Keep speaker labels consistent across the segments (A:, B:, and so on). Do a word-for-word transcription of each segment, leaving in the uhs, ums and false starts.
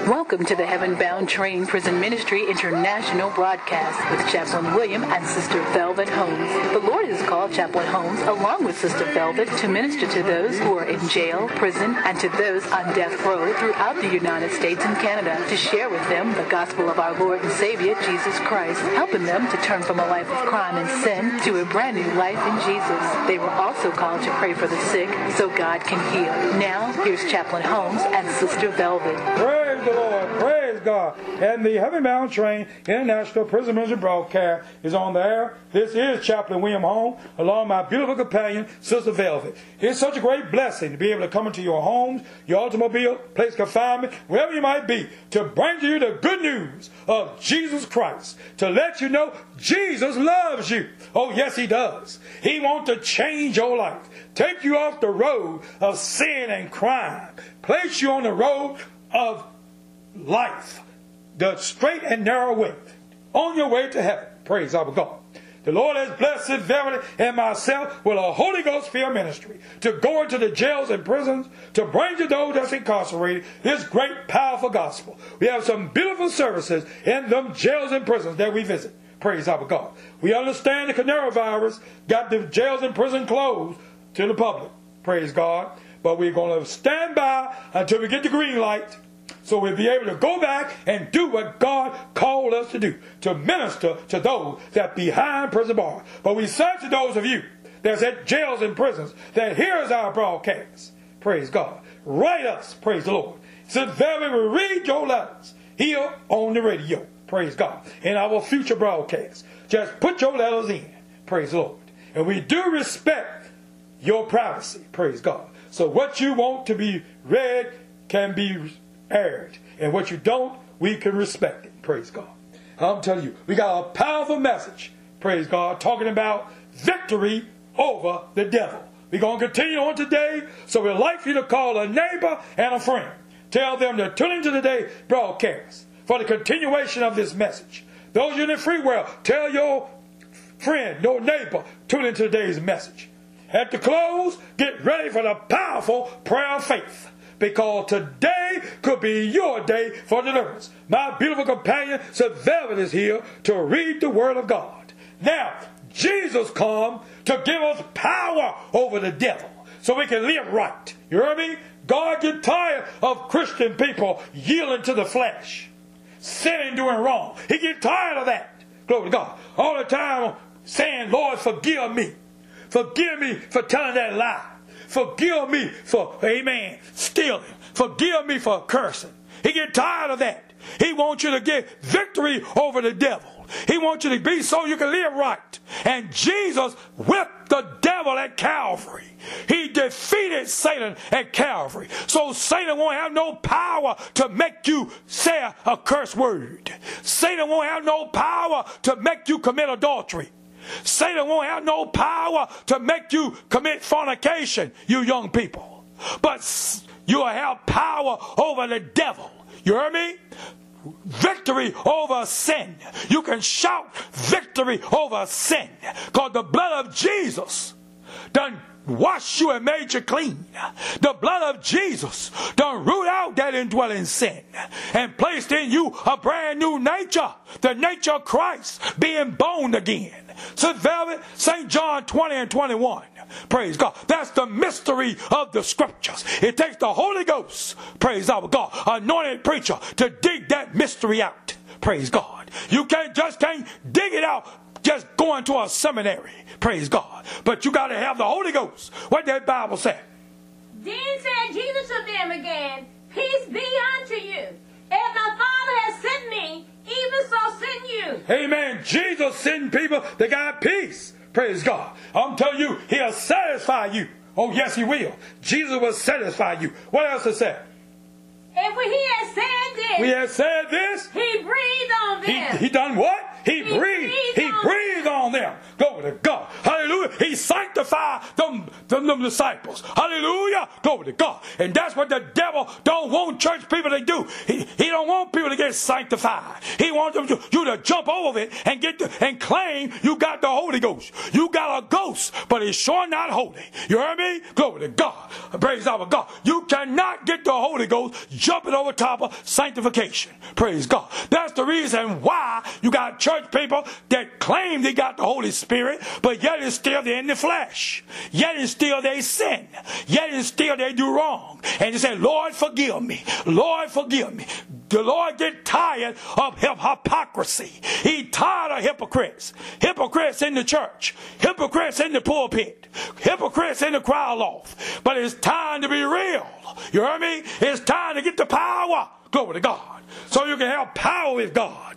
A: Welcome to the Heaven Bound Train Prison Ministry International broadcast with Chaplain William and Sister Velvet Holmes. The Lord has called Chaplain Holmes along with Sister Velvet to minister to those who are in jail, prison, and to those on death row throughout the United States and Canada to share with them the gospel of our Lord and Savior, Jesus Christ, helping them to turn from a life of crime and sin to a brand new life in Jesus. They were also called to pray for the sick so God can heal. Now, here's Chaplain Holmes and Sister Velvet.
B: Praise the Lord. Praise God. And the Heaven Bound Train International Prison Ministry broadcast is on the air. This is Chaplain William Holmes, along with my beautiful companion, Sister Velvet. It's such a great blessing to be able to come into your homes, your automobile, place of confinement, wherever you might be, to bring to you the good news of Jesus Christ, to let you know Jesus loves you. Oh, yes, He does. He wants to change your life, take you off the road of sin and crime, place you on the road of life, the straight and narrow way, on your way to heaven. Praise our God. The Lord has blessed Sister Velvet and myself with a Holy Ghost filled ministry to go into the jails and prisons to bring to those that's incarcerated this great powerful gospel. We have some beautiful services in them jails and prisons that we visit. Praise our God. We understand the coronavirus got the jails and prison closed to the public. Praise God. But we're going to stand by until we get the green light, so we'll be able to go back and do what God called us to do, to minister to those that behind prison bars. But we say to those of you that's at jails and prisons that hears our broadcast, praise God, write us, praise the Lord. So that we will read your letters here on the radio, praise God, in our future broadcasts. Just put your letters in, praise the Lord. And we do respect your privacy, praise God. So what you want to be read can be aired, and what you don't, we can respect it. Praise God. I'm telling you, we got a powerful message, praise God, talking about victory over the devil. We're going to continue on today, so we'd like you to call a neighbor and a friend. Tell them to tune into today's broadcast for the continuation of this message. Those in the free world, tell your friend, your neighbor, tune into today's message. At the close, get ready for the powerful prayer of faith, because today could be your day for deliverance. My beautiful companion, Sister Velvet, is here to read the Word of God. Now, Jesus come to give us power over the devil so we can live right. You hear me? God get tired of Christian people yielding to the flesh, sinning, doing wrong. He get tired of that. Glory to God. All the time saying, Lord, forgive me. Forgive me for telling that lie. Forgive me for, amen, stealing. Forgive me for cursing. He get tired of that. He wants you to get victory over the devil. He wants you to be so you can live right. And Jesus whipped the devil at Calvary. He defeated Satan at Calvary. So Satan won't have no power to make you say a curse word. Satan won't have no power to make you commit adultery. Satan won't have no power to make you commit fornication, you young people. But you'll have power over the devil. You hear me? Victory over sin. You can shout victory over sin, because the blood of Jesus done washed you and made you clean. The blood of Jesus done root out that indwelling sin and placed in you a brand new nature, the nature of Christ, being born again. Saint Velvet, Saint John twenty and twenty-one. Praise God. That's the mystery of the scriptures. It takes the Holy Ghost, praise our God, anointed preacher, to dig that mystery out. Praise God. You can't just can't dig it out just going to a seminary. Praise God. But you got to have the Holy Ghost. What that Bible say?
C: Then said Jesus to them again, peace be unto you. As my Father has sent me, even so send you.
B: Amen. Jesus send people that got peace. Praise God. I'm telling you, He'll satisfy you. Oh, yes, He will. Jesus will satisfy you. What else is said?
C: And when He has said this,
B: we have said this.
C: He breathed on them.
B: He, he done what? He,
C: he
B: breathed.
C: breathed
B: He
C: on
B: breathed on them. Glory to God. Hallelujah. He sanctified sanctify them, them, them disciples. Hallelujah. Glory to God. And that's what the devil don't want church people to do. He, he don't want people to get sanctified. He wants them to, you to jump over it and get the, and claim you got the Holy Ghost. You got a ghost, but it's sure not holy. You heard me? Glory to God. Praise our God. You cannot get the Holy Ghost jumping over top of sanctification. Praise God. That's the reason why you got church people that claim they got the Holy Spirit, but yet it's still they're in the flesh. Yet it's still they sin. Yet it's still they do wrong. And you say, Lord, forgive me. Lord, forgive me. The Lord get tired of hypocrisy. He tired of hypocrites. Hypocrites in the church. Hypocrites in the pulpit. Hypocrites in the crowd loft. But it's time to be real. You heard me? It's time to get the power. Glory to God. So you can have power with God.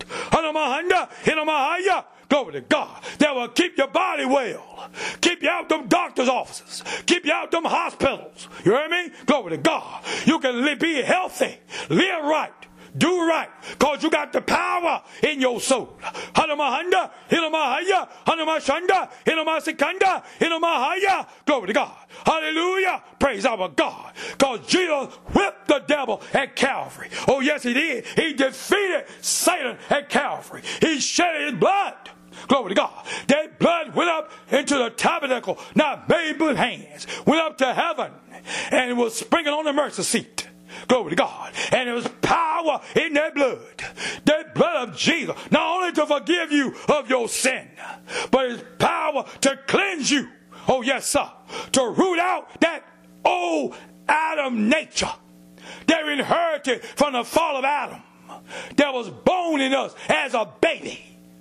B: Glory to God. That will keep your body well. Keep you out them doctor's offices. Keep you out them hospitals. You hear me? Glory to God. You can live, be healthy. Live right. Do right. Because you got the power in your soul. Hanamahanda, Hinamahaya, Hanamashanda, Hinamasikanda, Hinamahaya. Glory to God. Hallelujah. Praise our God. Because Jesus whipped the devil at Calvary. Oh, yes, he did. He defeated Satan at Calvary. He shed his blood. Glory to God. That blood went up into the tabernacle, not made with hands. Went up to heaven and it was sprinkled on the mercy seat. Glory to God. And there was power in that blood. That blood of Jesus. Not only to forgive you of your sin, but it's power to cleanse you. Oh, yes, sir. To root out that old Adam nature that we inherited from the fall of Adam. That was born in us as a baby.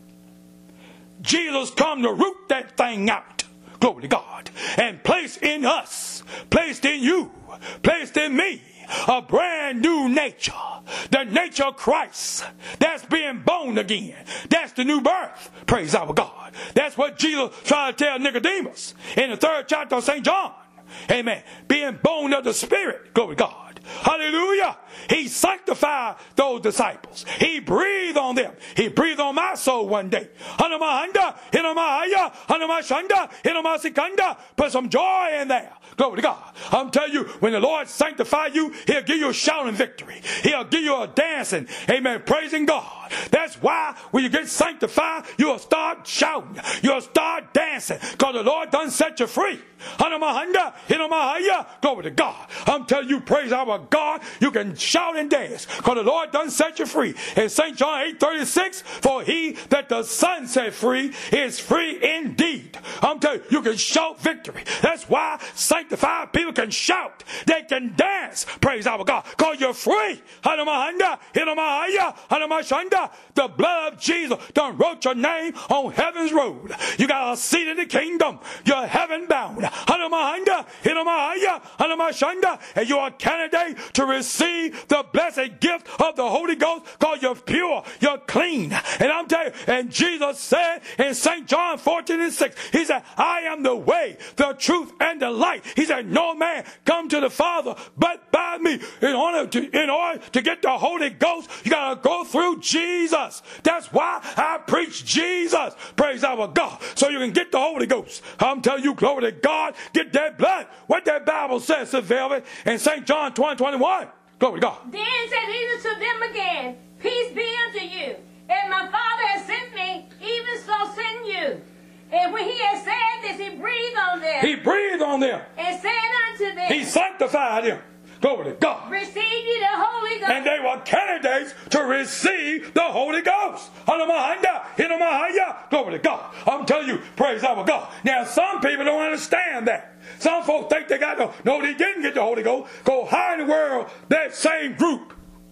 B: Jesus come to root that thing out. Glory to God. And place in us, placed in you, placed in me, a brand new nature. The nature of Christ. That's being born again. That's the new birth. Praise our God. That's what Jesus tried to tell Nicodemus in the third chapter of Saint John. Amen. Being born of the Spirit. Glory to God. Hallelujah. He sanctified those disciples. He breathed on them. He breathed on my soul one day. Hanamahanda, Hinamahaya, Hanamashanda, Hinamasikanda. Put some joy in there. Glory to God. I'm telling you, when the Lord sanctify you, He'll give you a shouting victory. He'll give you a dancing. Amen. Praising God. That's why when you get sanctified, you'll start shouting. You'll start dancing. Because the Lord done set you free. Hanamahanda, Hinamahaya. Glory to God. I'm telling you, praise our God. You can shout and dance. Because the Lord done set you free. In Saint John eight thirty-six, for he that the Son set free is free indeed. I'm telling you, you can shout victory. That's why sanctified people can shout. They can dance. Praise our God. Because you're free. Hanamahanda, Hinamahaya, Hanamashanda. The blood of Jesus done wrote your name on heaven's road. You got a seat in the kingdom. You're heaven bound. Hanamahanda, Hinamahaya, Hanamashanda. And you're a candidate to receive the blessed gift of the Holy Ghost because you're pure. You're clean. And I'm telling you, and Jesus said in Saint John fourteen and six, He said, I am the way, the truth, and the light. He said, no man come to the Father but by me. In order to, in order to get the Holy Ghost, you got to go through Jesus. That's why I preach Jesus. Praise our God. So you can get the Holy Ghost. I'm telling you, glory to God. Get that blood. What that Bible says, Sister Velvet, in Saint John twenty, twenty-one. Glory to God.
C: Then said Jesus to them again, peace be unto you. And my Father has sent me, even so send you. And when he had said this, he breathed on them.
B: He breathed on them.
C: And said unto them,
B: He sanctified them. Glory to God.
C: receive ye the Holy Ghost.
B: And they were candidates to receive the Holy Ghost. Hanamahanda, Hinamahaya. Glory to God. I'm telling you, praise our God. Now, some people don't understand that. Some folks think they got the, no, they didn't get the Holy Ghost. Go how in the world that same group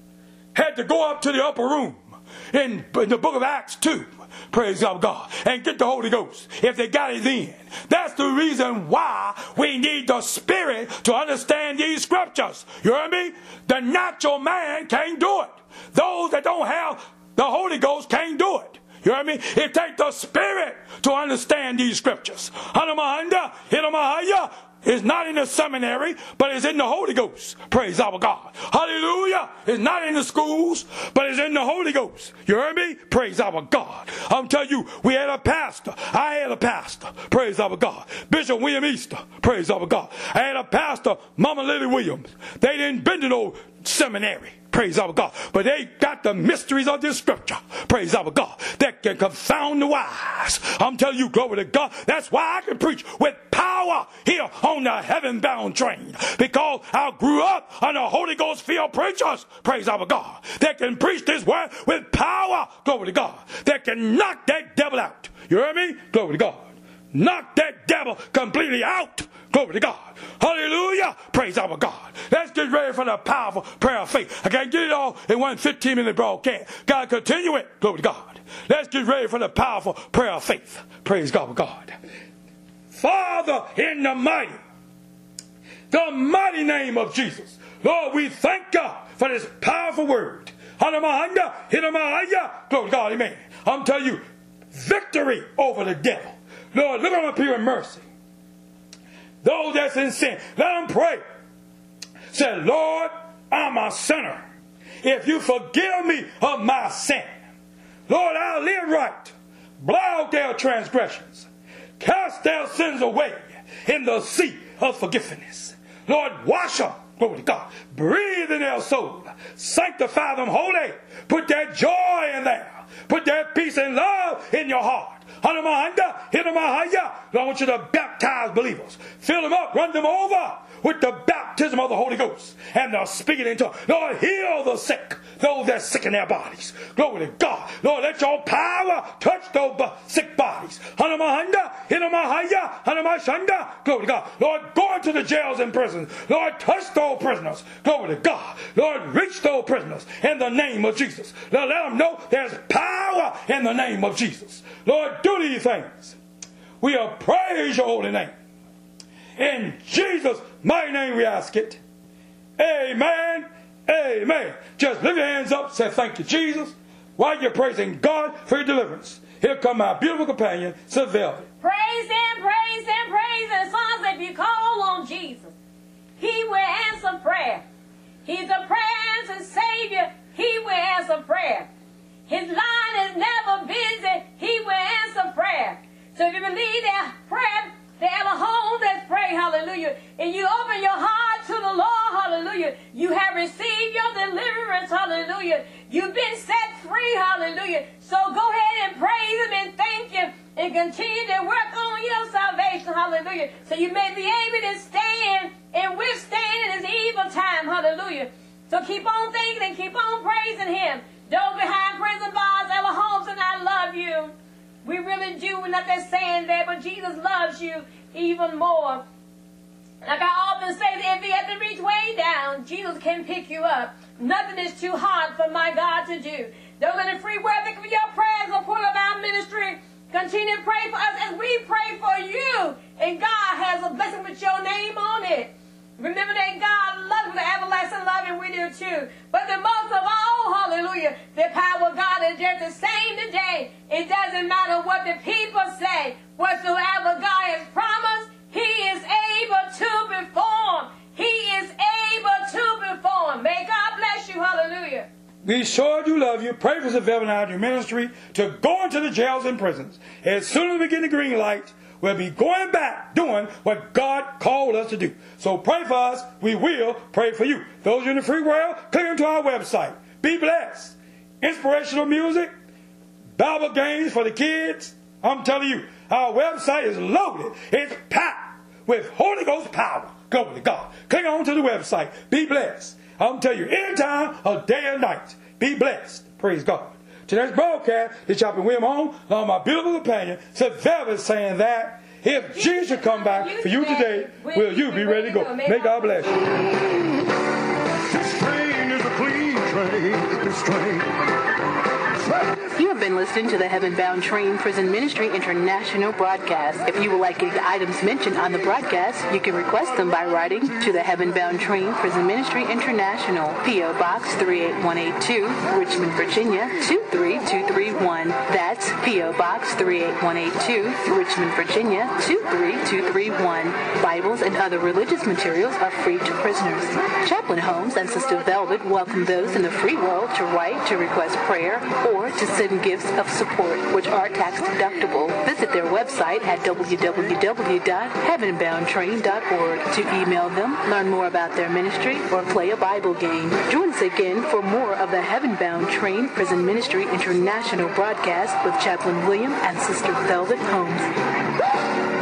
B: had to go up to the upper room in, in the book of Acts two. Praise our God. And get the Holy Ghost if they got it then. That's the reason why we need the Spirit to understand these scriptures. You hear me? The natural man can't do it. Those that don't have the Holy Ghost can't do it. You hear me? It takes the Spirit to understand these scriptures. Hanamahanda, Hinamahaya is not in the seminary, but is in the Holy Ghost. Praise our God. Hallelujah. Hallelujah. It's not in the schools, but it's in the Holy Ghost. You heard me? Praise our God. I'm telling you, we had a pastor. I had a pastor. Praise our God. Bishop William Easter. Praise our God. I had a pastor, Mama Lily Williams. They didn't been to no seminary. Praise our God. But they got the mysteries of this scripture. Praise our God. That can confound the wise. I'm telling you, glory to God. That's why I can preach with power here on the heaven-bound train. Because I grew up under Holy Ghost filled preachers. Praise our God. That can preach this word with power. Glory to God. That can knock that devil out. You hear me? Glory to God. Knock that devil completely out. Glory to God. Hallelujah. Praise our God. Let's get ready for the powerful prayer of faith. I can't get it all in one fifteen minute broadcast. Gotta continue it. Glory to God. Let's get ready for the powerful prayer of faith. Praise God. God. Father, in the mighty, the mighty name of Jesus. Lord, we thank God for this powerful word. Glory to God. Amen. I'm telling you, victory over the devil. Lord, look on my people in mercy. Those that's in sin, let them pray. Say, Lord, I'm a sinner. If you forgive me of my sin, Lord, I'll live right. Blot out their transgressions. Cast their sins away in the sea of forgiveness. Lord, wash them. Glory to God. Breathe in their soul. Sanctify them holy. Put that joy in there. Put that peace and love in your heart. Lord, I want you to baptize believers. Fill them up. Run them over with the baptism of the Holy Ghost. And the speaking in tongues. Lord, heal the sick. Those that are sick in their bodies. Glory to God. Lord, let your power touch those sick bodies. Glory to God. Lord, go into the jails and prisons. Lord, touch those prisoners. Glory to God. Lord, reach those prisoners in the name of Jesus. Lord, let them know there's power in the name of Jesus. Lord, do these things. We will praise your holy name. In Jesus' mighty name we ask it. Amen. Amen. Just lift your hands up. Say thank you, Jesus. While you're praising God for your deliverance. Here come my beautiful companion, Sister Velvet.
C: Praise him, praise him, praise him. Sons, if you call on Jesus, he will answer prayer. He's a prayer answer Savior. He will answer prayer. His line is never busy. He will answer prayer. So if you believe that prayer, they have a home that's pray, hallelujah. And you open your heart to the Lord, hallelujah. You have received your deliverance, hallelujah. You've been set free, hallelujah. So go ahead and praise him and thank him and continue to work on your salvation, hallelujah. So you may be able to stand and withstand in this evil time, hallelujah. So keep on thinking and keep on praising him. Those behind prison bars, Ella Holmes, and I love you. We really do. We're not that saying there, but Jesus loves you even more. Like I often say, if you have to reach way down, Jesus can pick you up. Nothing is too hard for my God to do. Those in the free word, thank you for your prayers. Support of our ministry. Continue to pray for us as we pray for you. And God has a blessing with your name on it. Remember that God loves with everlasting love, and we do too. But the most of all, hallelujah, the power of God is just the same today. It doesn't matter what the people say. Whatsoever God has promised, he is able to perform. He is able to perform. May God bless you. Hallelujah.
B: We sure do love you. Pray for the Velvet and your ministry to go into the jails and prisons. As soon as we get the green light, we'll be going back doing what God called us to do. So pray for us. We will pray for you. Those in the free world, click into our website. Be blessed. Inspirational music, Bible games for the kids. I'm telling you, our website is loaded. It's packed with Holy Ghost power. Glory to God. Click on to the website. Be blessed. I'm telling you, anytime, a day and night. Be blessed. Praise God. Tonight's broadcast is Chaplain William Holmes, along my beautiful companion, Sister Velvet, saying that if Jesus should come back for you today, will you be ready to go? May God bless you.
D: This train is a clean train. This train.
A: You have been been listening to the Heaven Bound Train Prison Ministry International broadcast. If you would like any items mentioned on the broadcast, you can request them by writing to the Heaven Bound Train Prison Ministry International, P O. Box three eight one eight two, Richmond, Virginia two three two three one. That's P O. Box three eight one eight two, Richmond, Virginia two three two three one. Bibles and other religious materials are free to prisoners. Chaplain Holmes and Sister Velvet welcome those in the free world to write, to request prayer, or to send gifts of support, which are tax deductible. Visit their website at w w w dot heaven bound train dot org to email them, learn more about their ministry, or play a Bible game. Join us again for more of the Heaven Bound Train Prison Ministry International broadcast with Chaplain William and Sister Velvet Holmes.